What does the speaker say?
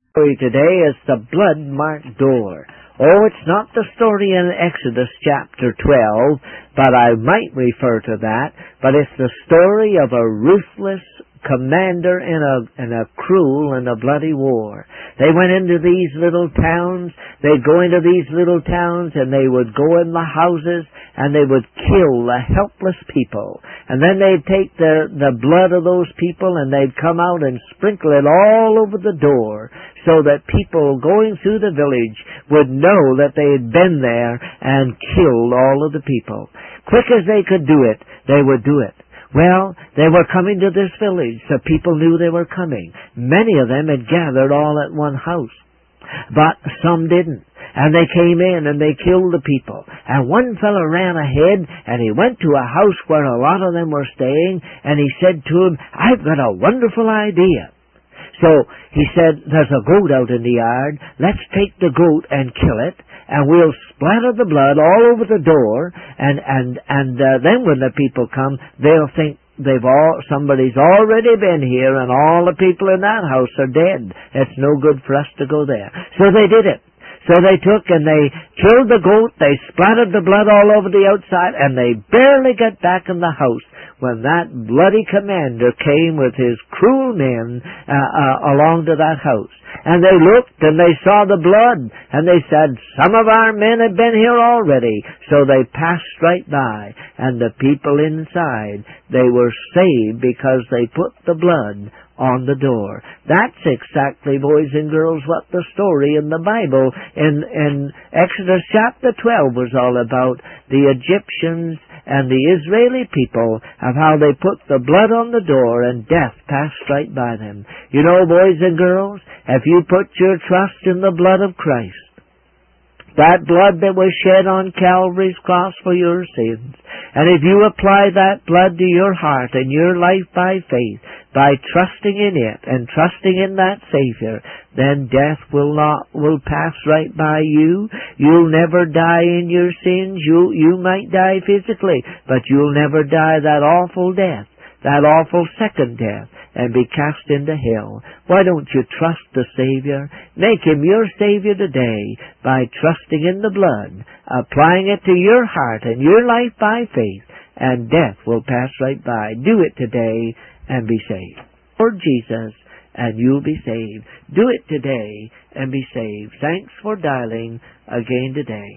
Story today is the blood-marked door. Oh, it's not the story in Exodus chapter 12, but I might refer to that. But it's the story of a ruthless commander in a cruel and a bloody war. They went into these little towns. They'd go into these little towns and they would go in the houses and they would kill the helpless people. And then they'd take the blood of those people and they'd come out and sprinkle it all over the door so that people going through the village would know that they had been there and killed all of the people. Quick as they could do it, they would do it. Well, they were coming to this village. The people knew they were coming. Many of them had gathered all at one house, but some didn't. And they came in and they killed the people. And one fellow ran ahead and he went to a house where a lot of them were staying and he said to him, "I've got a wonderful idea." So he said, "There's a goat out in the yard. Let's take the goat and kill it, and we'll splatter the blood all over the door, and then when the people come, they'll think somebody's already been here, and all the people in that house are dead. It's no good for us to go there." So they did it. So they took and they killed the goat, they splattered the blood all over the outside, and they barely got back in the house when that bloody commander came with his cruel men along to that house. And they looked and they saw the blood, and they said, "Some of our men have been here already." So they passed right by, and the people inside, they were saved because they put the blood on the door. That's exactly, boys and girls, what the story in the Bible in Exodus chapter 12 was all about. The Egyptians and the Israeli people, of how they put the blood on the door and death passed right by them. You know, boys and girls, if you put your trust in the blood of Christ, that blood that was shed on Calvary's cross for your sins, and if you apply that blood to your heart and your life by faith, by trusting in it and trusting in that Savior, then death will pass right by you. You'll never die in your sins. You might die physically, but you'll never die that awful death, that awful second death, and be cast into hell. Why don't you trust the Savior? Make Him your Savior today by trusting in the blood, applying it to your heart and your life by faith, and death will pass right by. Do it today and be saved. Lord Jesus, and you'll be saved. Do it today and be saved. Thanks for dialing again today.